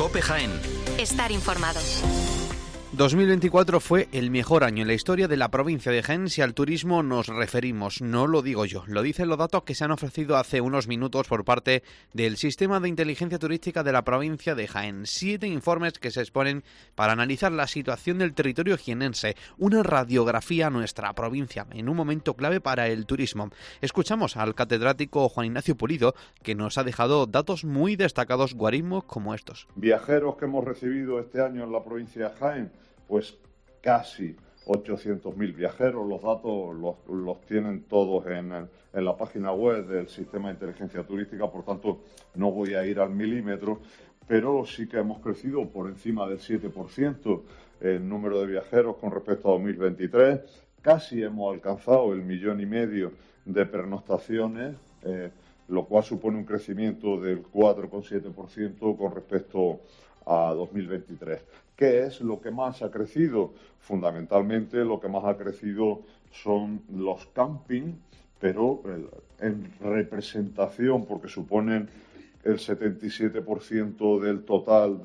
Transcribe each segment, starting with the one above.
COPE Jaén. Estar informado. 2024 fue el mejor año en la historia de la provincia de Jaén si al turismo nos referimos. No lo digo yo, lo dicen los datos que se han ofrecido hace unos minutos por parte del Sistema de Inteligencia Turística de la provincia de Jaén. 7 informes que se exponen para analizar la situación del territorio jienense, una radiografía a nuestra provincia en un momento clave para el turismo. Escuchamos al catedrático Juan Ignacio Pulido, que nos ha dejado datos muy destacados, guarismos como estos. Viajeros que hemos recibido este año en la provincia de Jaén, pues casi 800.000 viajeros. Los datos los tienen todos en la página web del Sistema de Inteligencia Turística, por tanto no voy a ir al milímetro, pero sí que hemos crecido por encima del 7% el número de viajeros con respecto a 2023. Casi hemos alcanzado el 1,5 millones de pernoctaciones, lo cual supone un crecimiento del 4,7% con respecto a 2023. ¿Qué es lo que más ha crecido? Fundamentalmente lo que más ha crecido son los camping, pero en representación, porque suponen el 77% del total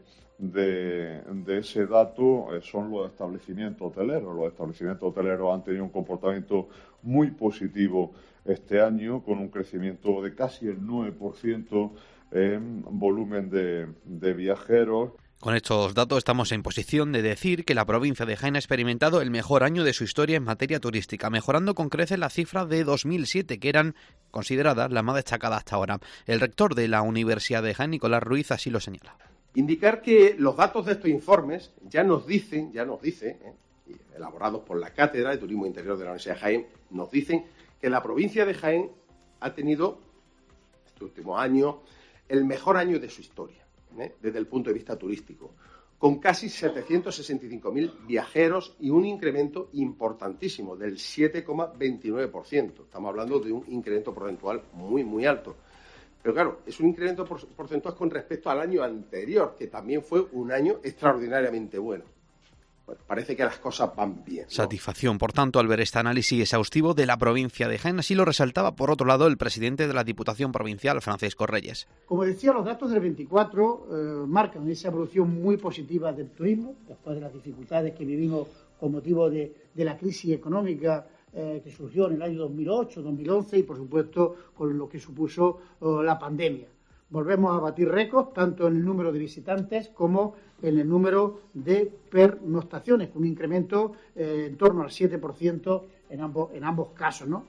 de ese dato, son los establecimientos hoteleros. Los establecimientos hoteleros han tenido un comportamiento muy positivo este año, con un crecimiento de casi el 9% en volumen de viajeros. Con estos datos estamos en posición de decir que la provincia de Jaén ha experimentado el mejor año de su historia en materia turística, mejorando con creces la cifra de 2007, que eran consideradas las más destacadas hasta ahora. El rector de la Universidad de Jaén, Nicolás Ruiz, así lo señala. Indicar que los datos de estos informes ya nos dicen, elaborados por la Cátedra de Turismo Interior de la Universidad de Jaén, nos dicen que la provincia de Jaén ha tenido, este último año, el mejor año de su historia, desde el punto de vista turístico, con casi 765.000 viajeros y un incremento importantísimo del 7,29%. Estamos hablando de un incremento porcentual muy, muy alto. Pero claro, es un incremento porcentual con respecto al año anterior, que también fue un año extraordinariamente bueno. Bueno, parece que las cosas van bien, ¿no? Satisfacción, por tanto, al ver este análisis exhaustivo de la provincia de Jaén. Así lo resaltaba, por otro lado, el presidente de la Diputación Provincial, Francisco Reyes. Como decía, los datos del 24 marcan esa evolución muy positiva del turismo, después de las dificultades que vivimos con motivo de la crisis económica que surgió en el año 2008, 2011 y, por supuesto, con lo que supuso la pandemia. Volvemos a batir récords tanto en el número de visitantes como en el número de pernoctaciones, con un incremento en torno al 7% en ambos casos, ¿no?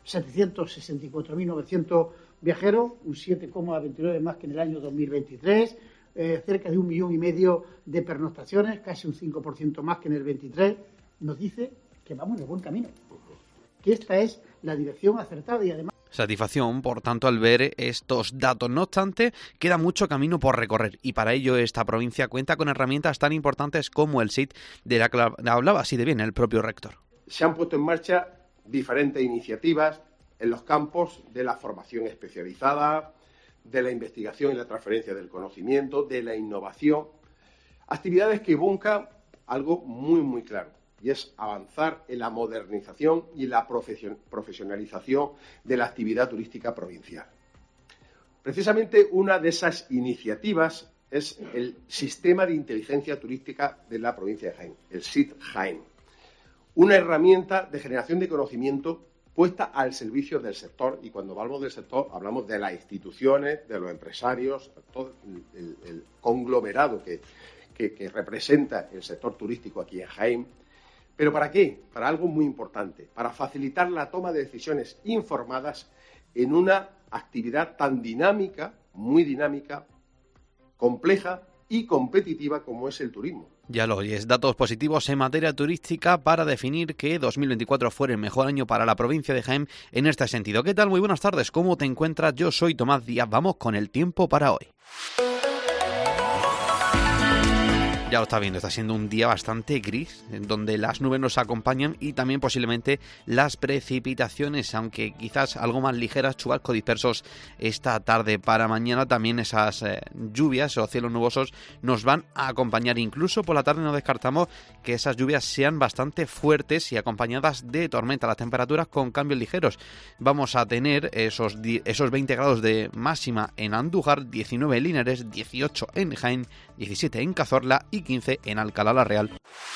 764.900 viajeros, un 7,29 más que en el año 2023, cerca de 1,5 millones de pernoctaciones, casi un 5% más que en el 23, nos dice que vamos en el buen camino, que esta es la dirección acertada y además... Satisfacción, por tanto, al ver estos datos. No obstante, queda mucho camino por recorrer y para ello esta provincia cuenta con herramientas tan importantes como el SIT, de la que hablaba así de bien el propio rector. Se han puesto en marcha diferentes iniciativas en los campos de la formación especializada, de la investigación y la transferencia del conocimiento, de la innovación, actividades que buscan algo muy, muy claro, y es avanzar en la modernización y la profesionalización de la actividad turística provincial. Precisamente una de esas iniciativas es el Sistema de Inteligencia Turística de la provincia de Jaén, el SIT Jaén, una herramienta de generación de conocimiento puesta al servicio del sector, y cuando hablamos del sector hablamos de las instituciones, de los empresarios, todo el conglomerado que representa el sector turístico aquí en Jaén. ¿Pero para qué? Para algo muy importante, para facilitar la toma de decisiones informadas en una actividad tan dinámica, muy dinámica, compleja y competitiva como es el turismo. Ya lo oyes, datos positivos en materia turística para definir que 2024 fue el mejor año para la provincia de Jaén en este sentido. ¿Qué tal? Muy buenas tardes, ¿cómo te encuentras? Yo soy Tomás Díaz, vamos con el tiempo para hoy. Ya lo está viendo, está siendo un día bastante gris, en donde las nubes nos acompañan y también posiblemente las precipitaciones, aunque quizás algo más ligeras, chubascos dispersos esta tarde. Para mañana también esas lluvias o cielos nubosos nos van a acompañar. Incluso por la tarde no descartamos que esas lluvias sean bastante fuertes y acompañadas de tormenta. Las temperaturas con cambios ligeros. Vamos a tener esos 20 grados de máxima en Andújar, 19 en Linares, 18 en Jaén, 17 en Cazorla y 15 en Alcalá la Real.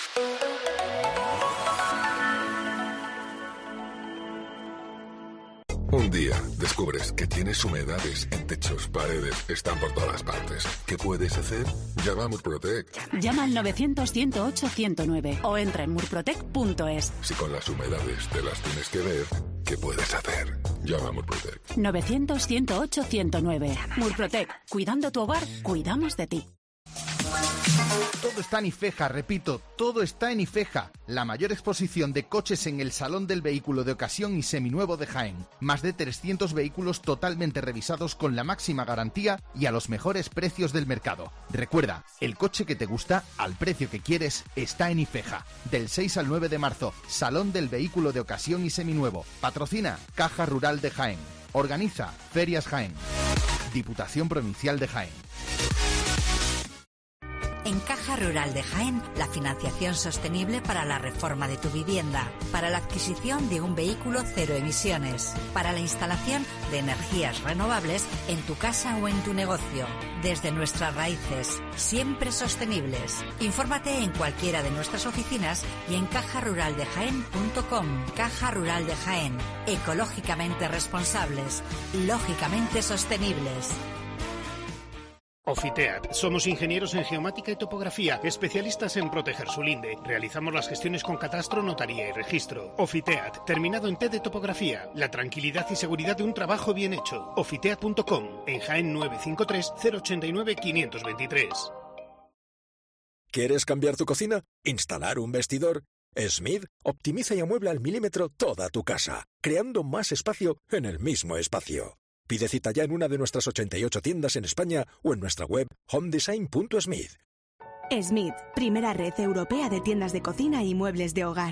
Un día descubres que tienes humedades en techos, paredes, están por todas partes. ¿Qué puedes hacer? Llama a Murprotec. Llama al 900-108-109 o entra en murprotec.es. Si con las humedades te las tienes que ver, ¿qué puedes hacer? Llama a Murprotec. 900-108-109. Murprotec. Cuidando tu hogar, cuidamos de ti. Todo está en Ifeja, repito, todo está en Ifeja. La mayor exposición de coches en el Salón del Vehículo de Ocasión y Seminuevo de Jaén. Más de 300 vehículos totalmente revisados con la máxima garantía y a los mejores precios del mercado. Recuerda, el coche que te gusta, al precio que quieres, está en Ifeja. Del 6 al 9 de marzo, Salón del Vehículo de Ocasión y Seminuevo. Patrocina Caja Rural de Jaén. Organiza Ferias Jaén. Diputación Provincial de Jaén. En Caja Rural de Jaén, la financiación sostenible para la reforma de tu vivienda, para la adquisición de un vehículo cero emisiones, para la instalación de energías renovables en tu casa o en tu negocio, desde nuestras raíces, siempre sostenibles. Infórmate en cualquiera de nuestras oficinas y en cajaruraldejaén.com. Caja Rural de Jaén, ecológicamente responsables, lógicamente sostenibles. Ofiteat. Somos ingenieros en geomática y topografía, especialistas en proteger su linde. Realizamos las gestiones con catastro, notaría y registro. Ofiteat, terminado en T de topografía. La tranquilidad y seguridad de un trabajo bien hecho. Ofiteat.com, en Jaén 953 089 523. ¿Quieres cambiar tu cocina? ¿Instalar un vestidor? Smith optimiza y amuebla al milímetro toda tu casa, creando más espacio en el mismo espacio. Pide cita ya en una de nuestras 88 tiendas en España o en nuestra web homedesign.smith. Smith, primera red europea de tiendas de cocina y muebles de hogar.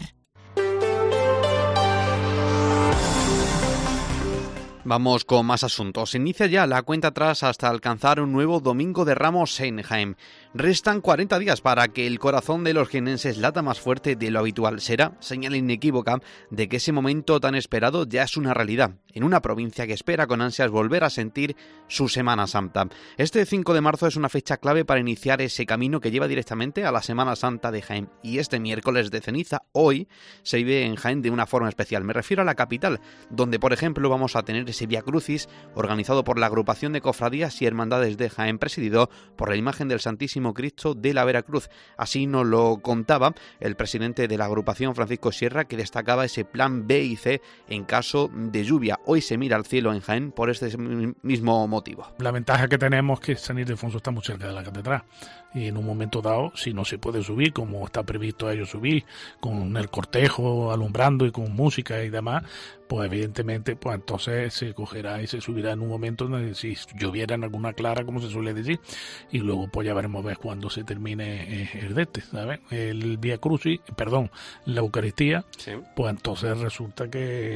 Vamos con más asuntos. Inicia ya la cuenta atrás hasta alcanzar un nuevo Domingo de Ramos en Jaén. Restan 40 días para que el corazón de los jienenses lata más fuerte de lo habitual. Será señal inequívoca de que ese momento tan esperado ya es una realidad, en una provincia que espera con ansias volver a sentir su Semana Santa. Este 5 de marzo es una fecha clave para iniciar ese camino que lleva directamente a la Semana Santa de Jaén. Y este miércoles de ceniza, hoy, se vive en Jaén de una forma especial. Me refiero a la capital, donde por ejemplo vamos a tener ese Vía Crucis organizado por la agrupación de cofradías y hermandades de Jaén, presidido por la imagen del Santísimo Cristo de la Veracruz. Así nos lo contaba el presidente de la agrupación, Francisco Sierra, que destacaba ese plan B y C en caso de lluvia. Hoy se mira al cielo en Jaén por este mismo motivo. La ventaja que tenemos es que San Ildefonso está muy cerca de la catedral y en un momento dado, si no se puede subir como está previsto ellos subir, con el cortejo alumbrando y con música y demás, pues evidentemente pues entonces se cogerá y se subirá en un momento donde si lloviera en alguna clara, como se suele decir, y luego pues ya veremos ver cuando se termine el de ¿sabes? El Vía Crucis, perdón, la Eucaristía, sí. Pues entonces resulta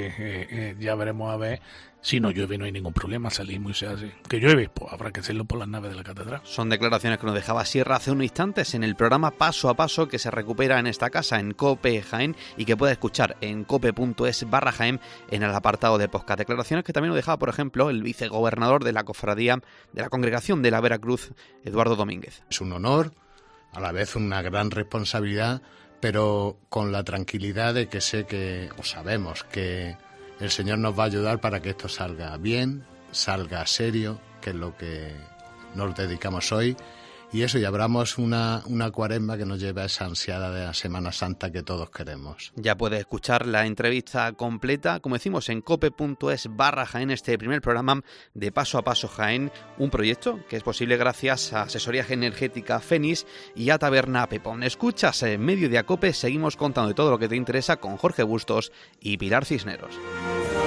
que ya veremos a ver. Si no llueve no hay ningún problema, salimos y se hace. Que llueve, pues habrá que hacerlo por las naves de la catedral. Son declaraciones que nos dejaba Sierra hace unos instantes en el programa Paso a Paso que se recupera en esta casa, en COPE Jaén, y que puede escuchar en cope.es/Jaén en el apartado de podcast. Declaraciones que también nos dejaba, por ejemplo, el vicegobernador de la cofradía de la Congregación de la Veracruz, Eduardo Domínguez. Es un honor, a la vez una gran responsabilidad, pero con la tranquilidad de que sé que, o sabemos que el Señor nos va a ayudar para que esto salga bien, salga serio, que es lo que nos dedicamos hoy. Y eso, y abramos una cuaresma que nos lleve a esa ansiada de la Semana Santa que todos queremos. Ya puedes escuchar la entrevista completa, como decimos, en cope.es/Jaén, este primer programa de Paso a Paso Jaén, un proyecto que es posible gracias a Asesoría Energética Fénix y a Taberna Pepón. Escuchas en Mediodía Cope, seguimos contando de todo lo que te interesa con Jorge Bustos y Pilar Cisneros.